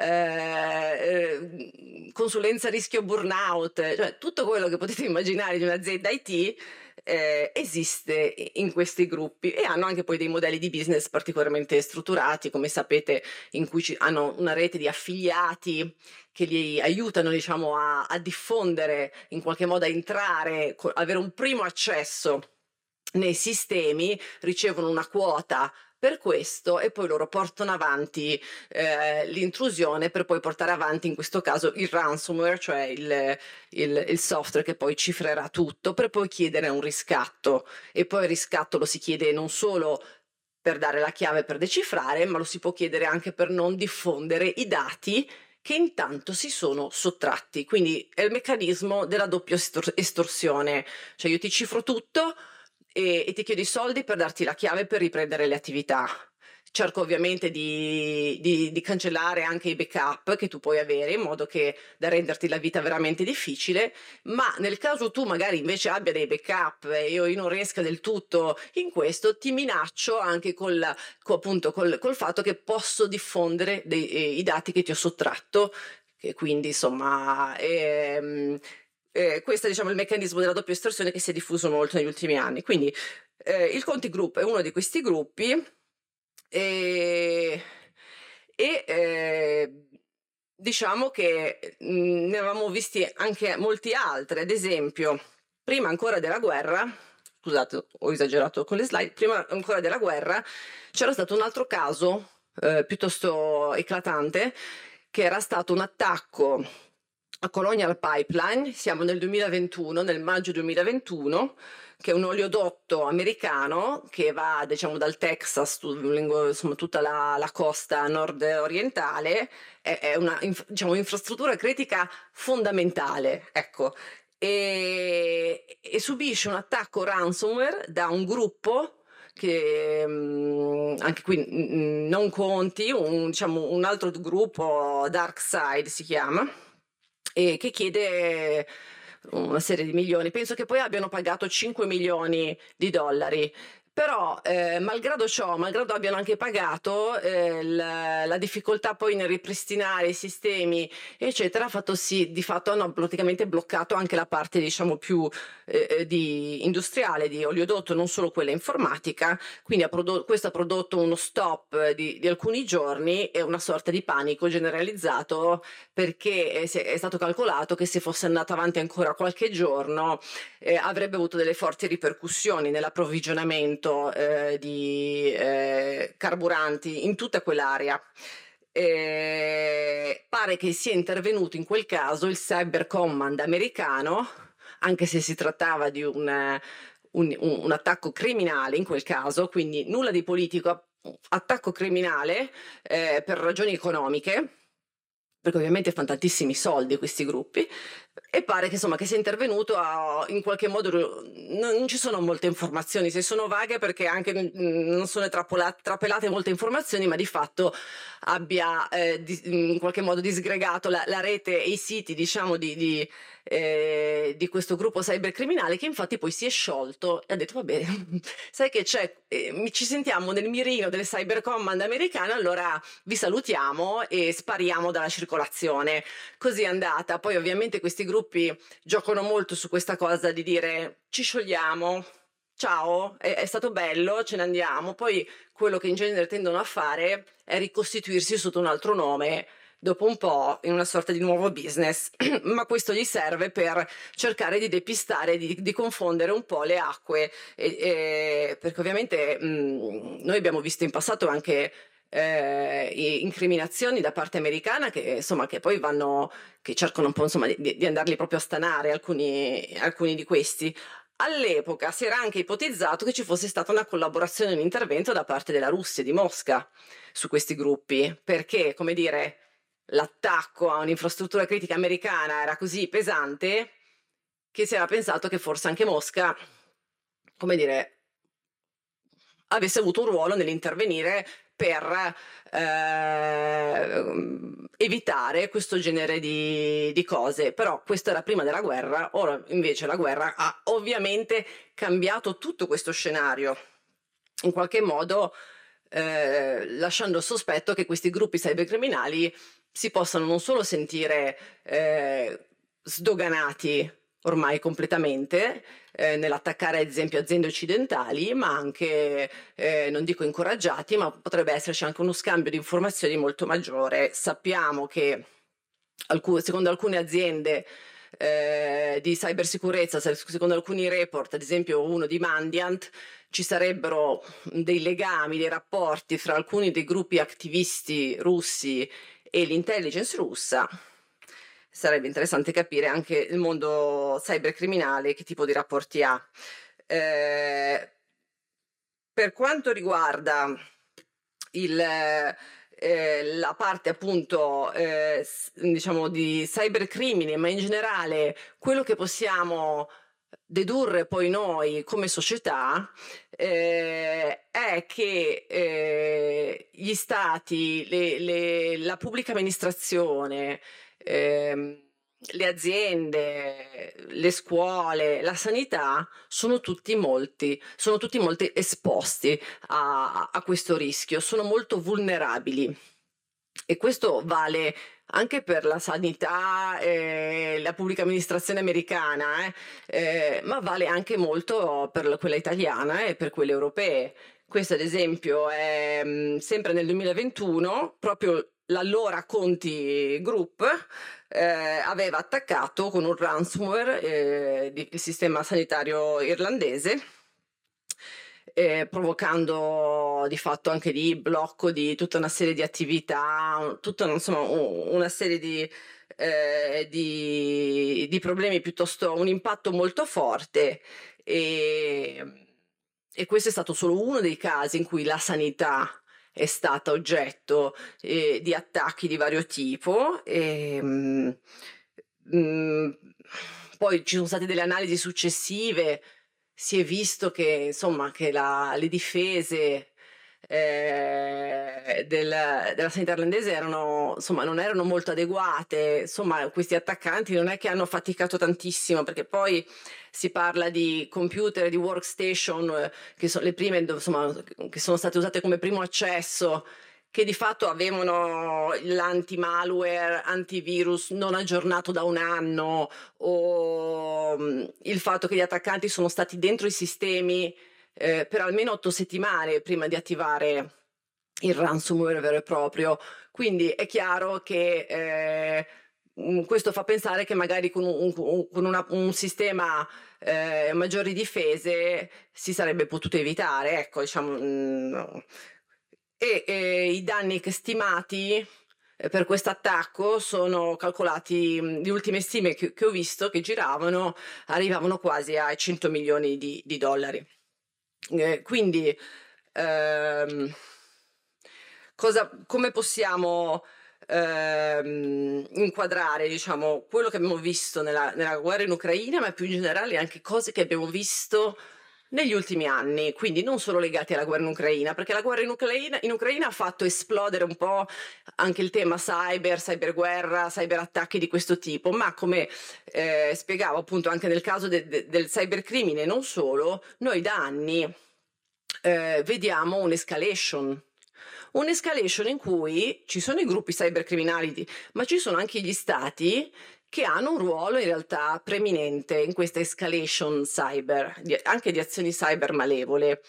consulenza rischio burnout, cioè tutto quello che potete immaginare di un'azienda IT esiste in questi gruppi, e hanno anche poi dei modelli di business particolarmente strutturati, come sapete, in cui hanno una rete di affiliati che li aiutano, diciamo, a diffondere, in qualche modo a entrare, avere un primo accesso nei sistemi, ricevono una quota per questo, e poi loro portano avanti l'intrusione, per poi portare avanti in questo caso il ransomware, cioè il software che poi cifrerà tutto, per poi chiedere un riscatto. E poi il riscatto lo si chiede non solo per dare la chiave per decifrare, ma lo si può chiedere anche per non diffondere i dati che intanto si sono sottratti. Quindi è il meccanismo della doppia estorsione, cioè io ti cifro tutto e ti chiedo i soldi per darti la chiave per riprendere le attività. Cerco ovviamente di cancellare anche i backup che tu puoi avere in modo che da renderti la vita veramente difficile, ma nel caso tu magari invece abbia dei backup e io non riesca del tutto in questo, ti minaccio anche appunto col fatto che posso diffondere i dati che ti ho sottratto, che quindi insomma questo diciamo il meccanismo della doppia estorsione che si è diffuso molto negli ultimi anni. Quindi il Conti Group è uno di questi gruppi e, diciamo che ne avevamo visti anche molti altri, ad esempio prima ancora della guerra, scusate ho esagerato con le slide, prima ancora della guerra c'era stato un altro caso piuttosto eclatante, che era stato un attacco a Colonial Pipeline, siamo nel 2021, nel maggio 2021, che è un oleodotto americano che va diciamo dal Texas lungo insomma tutta la costa nord-orientale, è una diciamo, infrastruttura critica fondamentale, ecco, e subisce un attacco ransomware da un gruppo che anche qui non conti, diciamo, un altro gruppo, DarkSide si chiama, e che chiede una serie di milioni. Penso che poi abbiano pagato 5 milioni di dollari. Però, malgrado ciò, malgrado abbiano anche pagato, la difficoltà poi nel ripristinare i sistemi, eccetera, ha fatto sì, di fatto hanno praticamente bloccato anche la parte, diciamo, più di industriale, di oleodotto, non solo quella informatica. Quindi questo ha prodotto uno stop di alcuni giorni e una sorta di panico generalizzato, perché è stato calcolato che se fosse andata avanti ancora qualche giorno avrebbe avuto delle forti ripercussioni nell'approvvigionamento di carburanti in tutta quell'area. Pare che sia intervenuto in quel caso il Cyber Command americano, anche se si trattava di un attacco criminale in quel caso, quindi nulla di politico, attacco criminale per ragioni economiche, perché ovviamente fanno tantissimi soldi questi gruppi, e pare che insomma che sia intervenuto in qualche modo, non ci sono molte informazioni, se sono vaghe perché anche non sono trapelate molte informazioni, ma di fatto abbia in qualche modo disgregato la rete e i siti diciamo di questo gruppo cybercriminale, che infatti poi si è sciolto e ha detto vabbè sai che c'è, ci sentiamo nel mirino del Cyber Command americano, allora vi salutiamo e spariamo dalla circolazione. Così è andata. Poi ovviamente questi gruppi giocano molto su questa cosa di dire ci sciogliamo, ciao, è stato bello, ce ne andiamo. Poi quello che in genere tendono a fare è ricostituirsi sotto un altro nome dopo un po' in una sorta di nuovo business, ma questo gli serve per cercare di depistare, di confondere un po' le acque, perché ovviamente noi abbiamo visto in passato anche incriminazioni da parte americana che insomma che poi che cercano un po' insomma di andarli proprio a stanare alcuni di questi. All'epoca si era anche ipotizzato che ci fosse stata una collaborazione, un intervento da parte della Russia, di Mosca, su questi gruppi, perché, come dire, l'attacco a un'infrastruttura critica americana era così pesante che si era pensato che forse anche Mosca, come dire, avesse avuto un ruolo nell'intervenire per evitare questo genere di cose. Però questo era prima della guerra, ora invece la guerra ha ovviamente cambiato tutto questo scenario, in qualche modo lasciando il sospetto che questi gruppi cybercriminali si possano non solo sentire sdoganati ormai completamente nell'attaccare ad esempio aziende occidentali, ma anche non dico incoraggiati, ma potrebbe esserci anche uno scambio di informazioni molto maggiore. Sappiamo che secondo alcune aziende di cybersicurezza, secondo alcuni report, ad esempio uno di Mandiant, ci sarebbero dei legami, dei rapporti fra alcuni dei gruppi attivisti russi e l'intelligence russa. Sarebbe interessante capire anche il mondo cybercriminale che tipo di rapporti ha. Per quanto riguarda la parte appunto diciamo di cybercrimine, ma in generale quello che possiamo dedurre poi noi come società è che gli stati, la pubblica amministrazione, le aziende, le scuole, la sanità sono tutti molti esposti a questo rischio, sono molto vulnerabili e questo vale anche per la sanità e la pubblica amministrazione americana, ma vale anche molto per quella italiana e per quelle europee. Questo, ad esempio, è sempre nel 2021, proprio l'allora Conti Group aveva attaccato con un ransomware il sistema sanitario irlandese, provocando di fatto anche lì blocco di tutta una serie di attività, tutta insomma una serie di problemi piuttosto, un impatto molto forte e questo è stato solo uno dei casi in cui la sanità è stata oggetto di attacchi di vario tipo. Poi ci sono state delle analisi successive, si è visto che insomma che le difese della sanità irlandese erano, insomma, non erano molto adeguate. Insomma, questi attaccanti non è che hanno faticato tantissimo, perché poi si parla di computer, di workstation, che sono le prime, insomma, che sono state usate come primo accesso, che di fatto avevano l'anti-malware, antivirus non aggiornato da un anno, o il fatto che gli attaccanti sono stati dentro i sistemi per almeno 8 settimane prima di attivare il ransomware vero e proprio. Quindi è chiaro che questo fa pensare che magari con un sistema maggiori difese si sarebbe potuto evitare, ecco, diciamo. I danni stimati per questo attacco sono calcolati, le ultime stime che ho visto che giravano arrivavano quasi ai 100 milioni di dollari. Quindi come possiamo inquadrare, diciamo, quello che abbiamo visto nella guerra in Ucraina, ma più in generale anche cose che abbiamo visto negli ultimi anni, quindi non solo legati alla guerra in Ucraina, perché la guerra in Ucraina ha fatto esplodere un po' anche il tema cyberguerra, cyberattacchi di questo tipo, ma come spiegavo appunto anche nel caso del cybercrimine, non solo, noi da anni vediamo un'escalation in cui ci sono i gruppi cybercriminali, ma ci sono anche gli stati che hanno un ruolo in realtà preminente in questa escalation cyber, anche di azioni cyber malevole.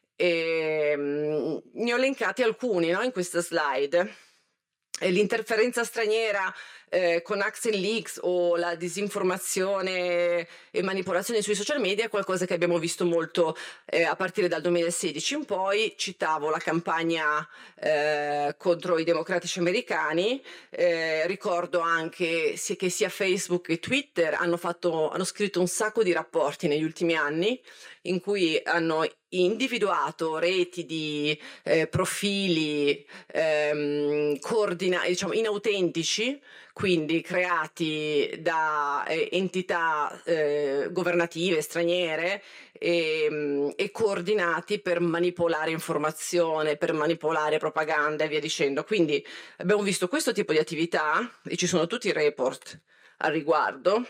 Ne ho elencati alcuni, no, in questa slide. L'interferenza straniera con Axel Leaks o la disinformazione e manipolazione sui social media è qualcosa che abbiamo visto molto a partire dal 2016 in poi. Citavo la campagna contro i democratici americani, ricordo anche che sia Facebook che Twitter hanno scritto un sacco di rapporti negli ultimi anni in cui hanno individuato reti di profili diciamo inautentici, quindi creati da entità governative straniere e coordinati per manipolare informazione, per manipolare propaganda e via dicendo. Quindi abbiamo visto questo tipo di attività e ci sono tutti i report al riguardo.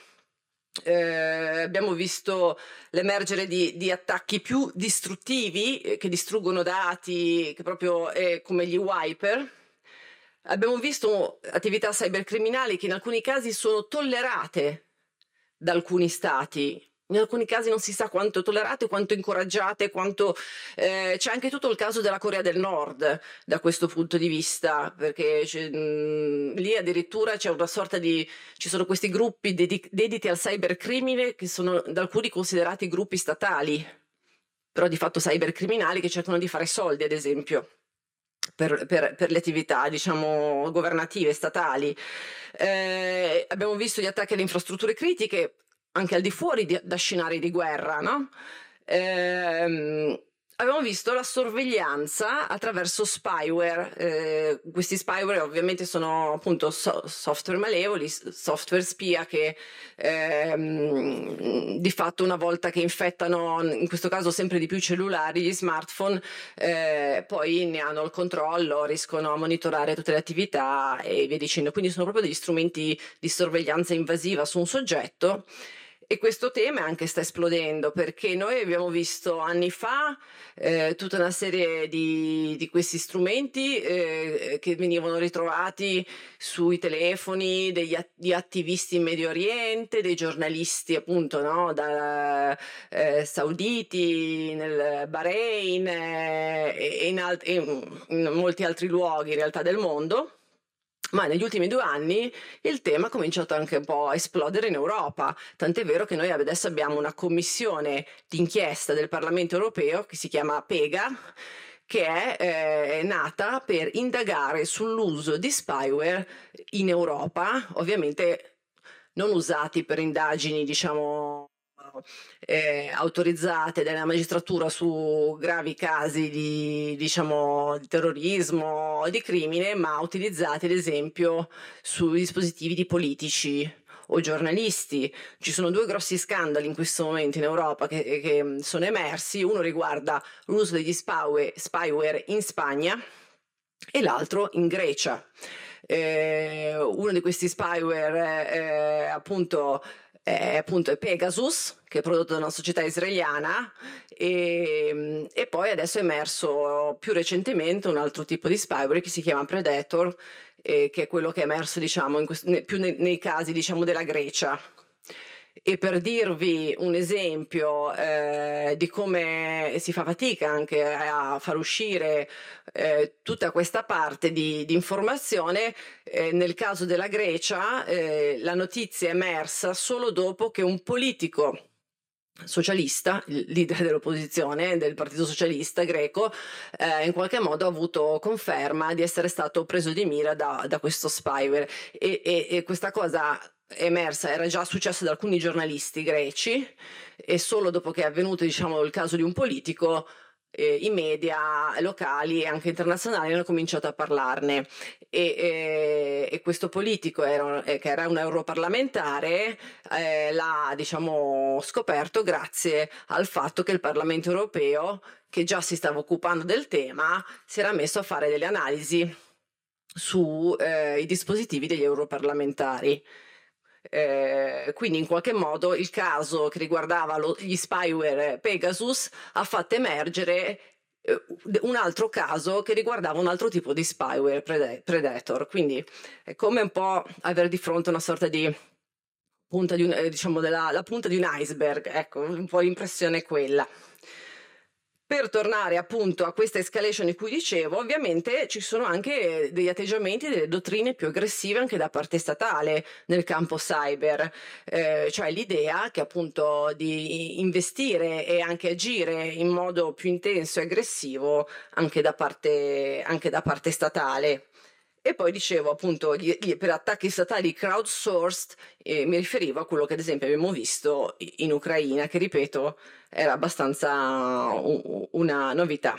Abbiamo visto l'emergere di attacchi più distruttivi che distruggono dati, che proprio come gli wiper. Abbiamo visto attività cybercriminali che in alcuni casi sono tollerate da alcuni stati. In alcuni casi non si sa quanto tollerate, quanto incoraggiate, quanto c'è anche tutto il caso della Corea del Nord da questo punto di vista, perché lì addirittura c'è una sorta ci sono questi gruppi dediti al cybercrimine che sono da alcuni considerati gruppi statali, però di fatto cybercriminali che cercano di fare soldi, ad esempio. Per le attività, diciamo, governative, statali. Abbiamo visto gli attacchi alle infrastrutture critiche anche al di fuori da scenari di guerra, no? avevamo visto la sorveglianza attraverso spyware. Questi spyware ovviamente sono appunto software malevoli, software spia che di fatto una volta che infettano, in questo caso sempre di più i cellulari, gli smartphone, poi ne hanno il controllo, riescono a monitorare tutte le attività e via dicendo. Quindi sono proprio degli strumenti di sorveglianza invasiva su un soggetto. E questo tema anche sta esplodendo, perché noi abbiamo visto anni fa tutta una serie di questi strumenti che venivano ritrovati sui telefoni di attivisti in Medio Oriente, dei giornalisti appunto, no, sauditi, nel Bahrain e in molti altri luoghi in realtà del mondo. Ma negli ultimi 2 anni il tema ha cominciato anche un po' a esplodere in Europa, tant'è vero che noi adesso abbiamo una commissione d'inchiesta del Parlamento europeo che si chiama PEGA, che è nata per indagare sull'uso di spyware in Europa, ovviamente non usati per indagini, diciamo, autorizzate dalla magistratura su gravi casi di, diciamo, di terrorismo o di crimine, ma utilizzati ad esempio sui dispositivi di politici o giornalisti. Ci sono 2 grossi scandali in questo momento in Europa che sono emersi. Uno riguarda l'uso degli spyware in Spagna e l'altro in Grecia. Uno di questi spyware appunto è Pegasus, che è prodotto da una società israeliana, e poi adesso è emerso più recentemente un altro tipo di spyware che si chiama Predator, che è quello che è emerso, diciamo, più nei casi, diciamo, della Grecia. E per dirvi un esempio di come si fa fatica anche a far uscire tutta questa parte di informazione, nel caso della Grecia la notizia è emersa solo dopo che un politico socialista, il leader dell'opposizione del Partito Socialista greco, in qualche modo ha avuto conferma di essere stato preso di mira da questo spyware e questa cosa è emersa, era già successo ad alcuni giornalisti greci e solo dopo che è avvenuto, diciamo, il caso di un politico i media locali e anche internazionali hanno cominciato a parlarne e questo politico che era un europarlamentare l'ha, diciamo, scoperto grazie al fatto che il Parlamento europeo, che già si stava occupando del tema, si era messo a fare delle analisi sui dispositivi degli europarlamentari. Quindi in qualche modo il caso che riguardava gli spyware Pegasus ha fatto emergere un altro caso che riguardava un altro tipo di spyware Predator. Quindi è come un po' avere di fronte una sorta di punta di diciamo la punta di un iceberg, ecco, un po' l'impressione è quella. Per tornare appunto a questa escalation di cui dicevo, ovviamente ci sono anche degli atteggiamenti, delle dottrine più aggressive anche da parte statale nel campo cyber, cioè l'idea che appunto di investire e anche agire in modo più intenso e aggressivo anche da parte statale. E poi dicevo appunto per attacchi statali crowdsourced, mi riferivo a quello che ad esempio abbiamo visto in Ucraina, che ripeto era abbastanza una novità.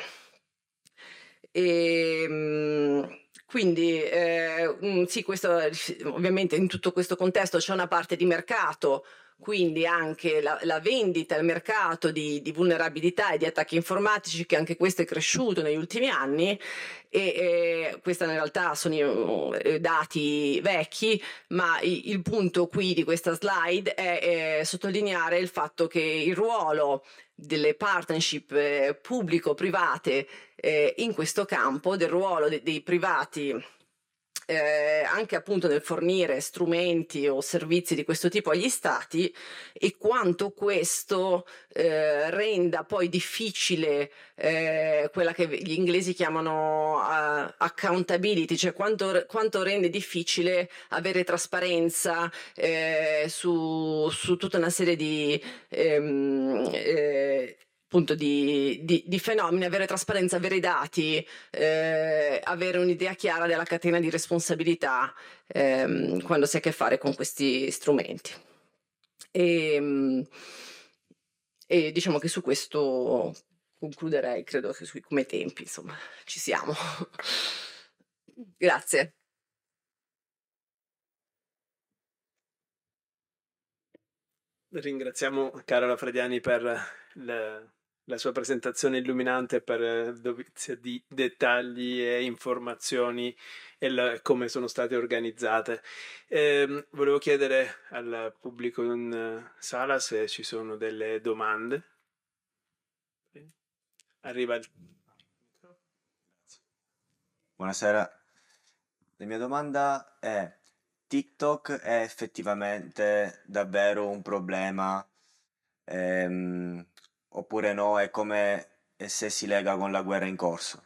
Quindi sì, questo, ovviamente in tutto questo contesto c'è una parte di mercato, quindi anche la vendita al mercato di vulnerabilità e di attacchi informatici, che anche questo è cresciuto negli ultimi anni e questi in realtà sono dati vecchi, ma il punto qui di questa slide è sottolineare il fatto che il ruolo delle partnership pubblico-private in questo campo, del ruolo dei privati anche appunto nel fornire strumenti o servizi di questo tipo agli stati, e quanto questo renda poi difficile quella che gli inglesi chiamano accountability, cioè quanto rende difficile avere trasparenza su tutta una serie di appunto di fenomeni, avere trasparenza, avere i dati, avere un'idea chiara della catena di responsabilità quando si ha a che fare con questi strumenti. E diciamo che su questo concluderei, credo che come tempi, insomma, ci siamo. Grazie. Ringraziamo Carola Frediani per la sua presentazione illuminante, per dovizia di dettagli e informazioni e come sono state organizzate. Volevo chiedere al pubblico in sala se ci sono delle domande. Arriva il... Buonasera, la mia domanda è: TikTok è effettivamente davvero un problema, oppure no? È come se si lega con la guerra in corso?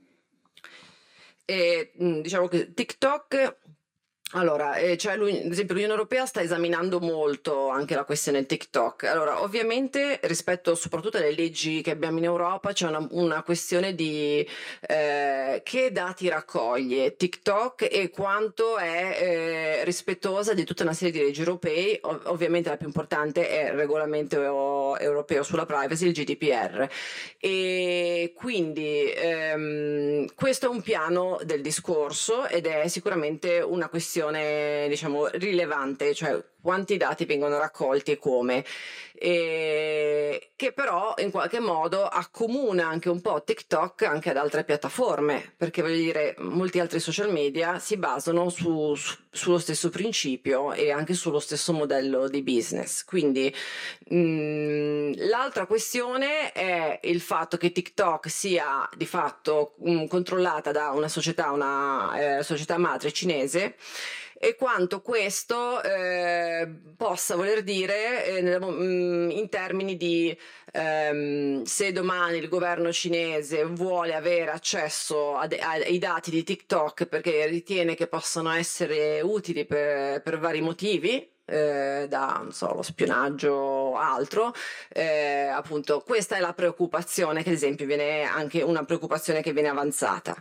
E diciamo che TikTok, allora, cioè ad esempio l'Unione Europea sta esaminando molto anche la questione TikTok. Allora, ovviamente rispetto soprattutto alle leggi che abbiamo in Europa c'è una questione di che dati raccoglie TikTok e quanto è rispettosa di tutta una serie di leggi europee. Ovviamente la più importante è il regolamento europeo sulla privacy, il GDPR. E quindi questo è un piano del discorso ed è sicuramente una questione, diciamo, rilevante, cioè quanti dati vengono raccolti e come, che però in qualche modo accomuna anche un po' TikTok anche ad altre piattaforme, perché voglio dire, molti altri social media si basano sullo stesso principio e anche sullo stesso modello di business. Quindi l'altra questione è il fatto che TikTok sia di fatto controllata da una società madre cinese, e quanto questo possa voler dire in termini di se domani il governo cinese vuole avere accesso ai dati di TikTok perché ritiene che possano essere utili per vari motivi, da non so, lo spionaggio o altro, appunto questa è la preoccupazione che ad esempio viene anche una preoccupazione che viene avanzata.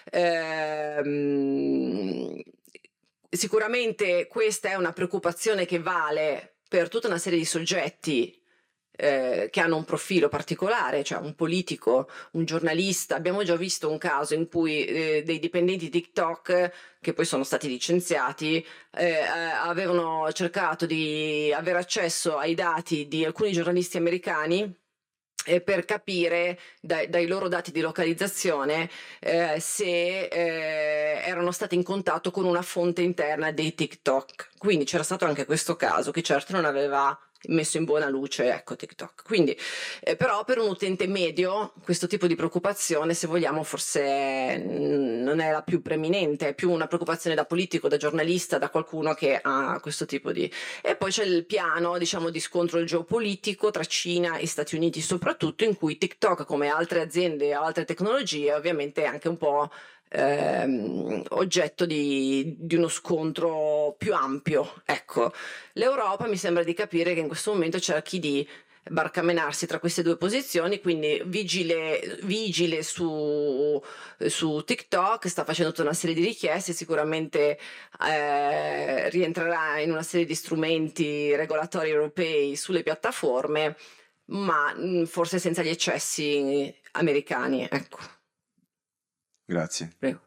Sicuramente questa è una preoccupazione che vale per tutta una serie di soggetti che hanno un profilo particolare, cioè un politico, un giornalista. Abbiamo già visto un caso in cui dei dipendenti TikTok, che poi sono stati licenziati, avevano cercato di avere accesso ai dati di alcuni giornalisti americani per capire dai loro dati di localizzazione se erano stati in contatto con una fonte interna dei TikTok. Quindi c'era stato anche questo caso che certo non aveva messo in buona luce, ecco, TikTok. Quindi però per un utente medio questo tipo di preoccupazione, se vogliamo, forse non è la più preminente, è più una preoccupazione da politico, da giornalista, da qualcuno che ha questo tipo di... E poi c'è il piano, diciamo, di scontro geopolitico tra Cina e Stati Uniti soprattutto, in cui TikTok, come altre aziende o altre tecnologie, ovviamente è anche un po' oggetto di uno scontro più ampio. Ecco, l'Europa mi sembra di capire che in questo momento cerchi di barcamenarsi tra queste due posizioni, quindi vigile su TikTok, sta facendo tutta una serie di richieste, sicuramente rientrerà in una serie di strumenti regolatori europei sulle piattaforme, ma forse senza gli eccessi americani, ecco. Grazie. Prego.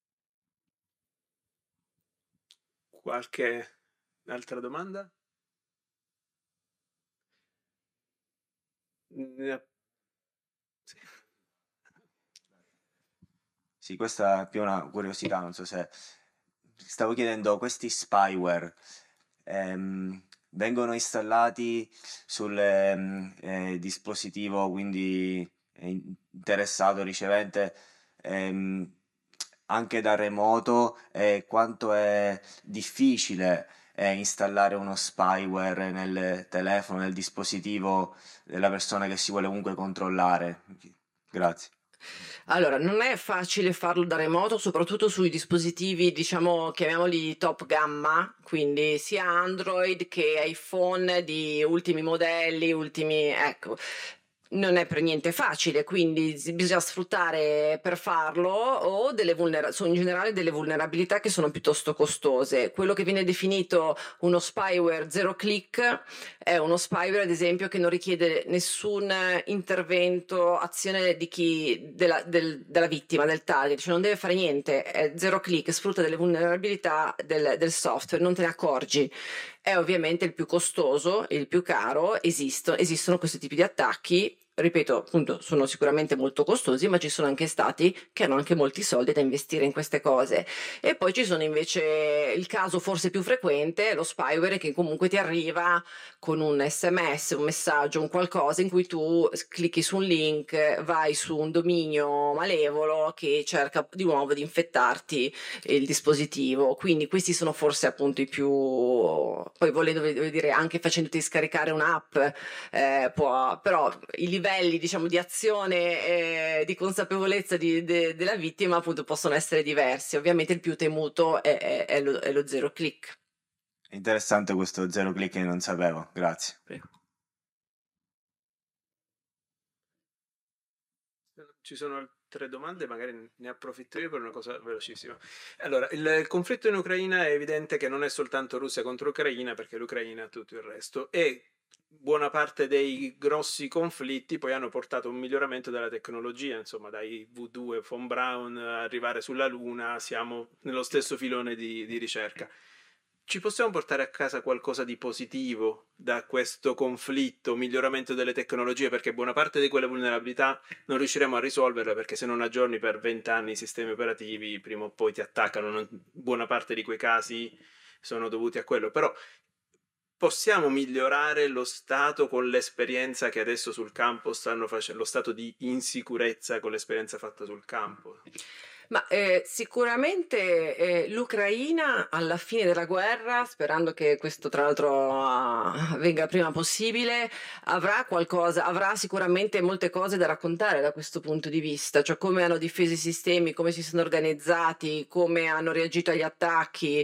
Qualche altra domanda? Sì. Sì, questa è più una curiosità, non so se... Stavo chiedendo, questi spyware vengono installati sul dispositivo, quindi interessato, ricevente, anche da remoto, e quanto è difficile installare uno spyware nel telefono, nel dispositivo della persona che si vuole comunque controllare? Grazie. Allora, non è facile farlo da remoto, soprattutto sui dispositivi, diciamo, chiamiamoli top gamma, quindi sia Android che iPhone di ultimi modelli, ecco. non è per niente facile, quindi bisogna sfruttare per farlo o sono in generale delle vulnerabilità che sono piuttosto costose. Quello che viene definito uno spyware zero click è uno spyware, ad esempio, che non richiede nessun intervento, azione della vittima, del target, cioè non deve fare niente, è zero click, sfrutta delle vulnerabilità del software, non te ne accorgi. È ovviamente il più costoso, il più caro, esistono questi tipi di attacchi. Ripeto, appunto, sono sicuramente molto costosi, ma ci sono anche stati che hanno anche molti soldi da investire in queste cose. E poi ci sono invece il caso forse più frequente, lo spyware, che comunque ti arriva con un SMS, un messaggio, un qualcosa in cui tu clicchi su un link, vai su un dominio malevolo che cerca di nuovo di infettarti il dispositivo. Quindi questi sono forse appunto i più, poi volendo dire anche facendoti scaricare un'app, però i livelli, diciamo, di azione, di consapevolezza della vittima appunto possono essere diversi. Ovviamente il più temuto è lo zero click. Interessante questo zero click che non sapevo, grazie. Prego. Ci sono altre domande, magari ne approfitto io per una cosa velocissima. Allora, il conflitto in Ucraina è evidente che non è soltanto Russia contro Ucraina, perché l'Ucraina ha tutto il resto, e buona parte dei grossi conflitti poi hanno portato a un miglioramento della tecnologia, insomma, dai V2 von Braun a arrivare sulla Luna, siamo nello stesso filone di ricerca. Ci possiamo portare a casa qualcosa di positivo da questo conflitto, miglioramento delle tecnologie, perché buona parte di quelle vulnerabilità non riusciremo a risolverle, perché se non aggiorni per 20 anni i sistemi operativi, prima o poi ti attaccano. Buona parte di quei casi sono dovuti a quello, però possiamo migliorare lo stato con l'esperienza che adesso sul campo stanno facendo, lo stato di insicurezza con l'esperienza fatta sul campo? Ma sicuramente l'Ucraina alla fine della guerra, sperando che questo tra l'altro avvenga prima possibile, avrà sicuramente molte cose da raccontare da questo punto di vista, cioè come hanno difeso i sistemi, come si sono organizzati, come hanno reagito agli attacchi.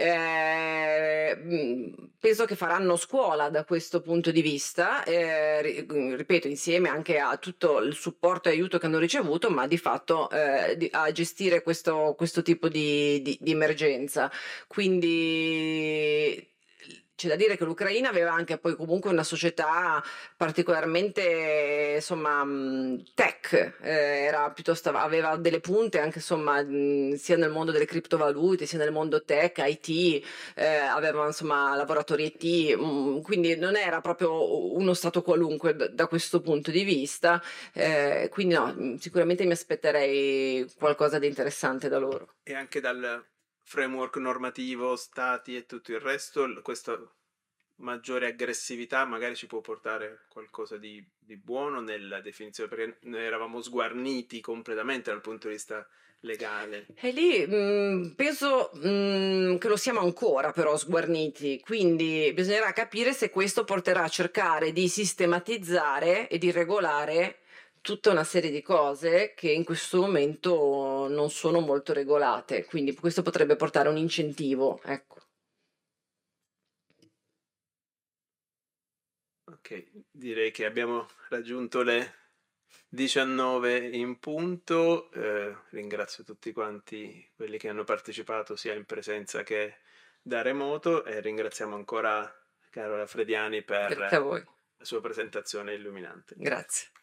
Penso che faranno scuola da questo punto di vista, ripeto, insieme anche a tutto il supporto e aiuto che hanno ricevuto, ma di fatto a gestire questo tipo di emergenza. Quindi c'è da dire che l'Ucraina aveva anche poi comunque una società particolarmente, insomma, tech, aveva delle punte anche, insomma, sia nel mondo delle criptovalute, sia nel mondo tech, IT, aveva, insomma, laboratori IT, quindi non era proprio uno stato qualunque da questo punto di vista, quindi no, sicuramente mi aspetterei qualcosa di interessante da loro. E anche dal framework normativo, stati e tutto il resto, questa maggiore aggressività magari ci può portare qualcosa di buono nella definizione, perché noi eravamo sguarniti completamente dal punto di vista legale. E lì penso che lo siamo ancora però sguarniti, quindi bisognerà capire se questo porterà a cercare di sistematizzare e di regolare tutta una serie di cose che in questo momento non sono molto regolate, quindi questo potrebbe portare un incentivo, ecco. Ok, direi che abbiamo raggiunto le 19 in punto. Ringrazio tutti quanti quelli che hanno partecipato sia in presenza che da remoto, e ringraziamo ancora Carola Frediani per Grazie a voi. la sua presentazione illuminante. Grazie.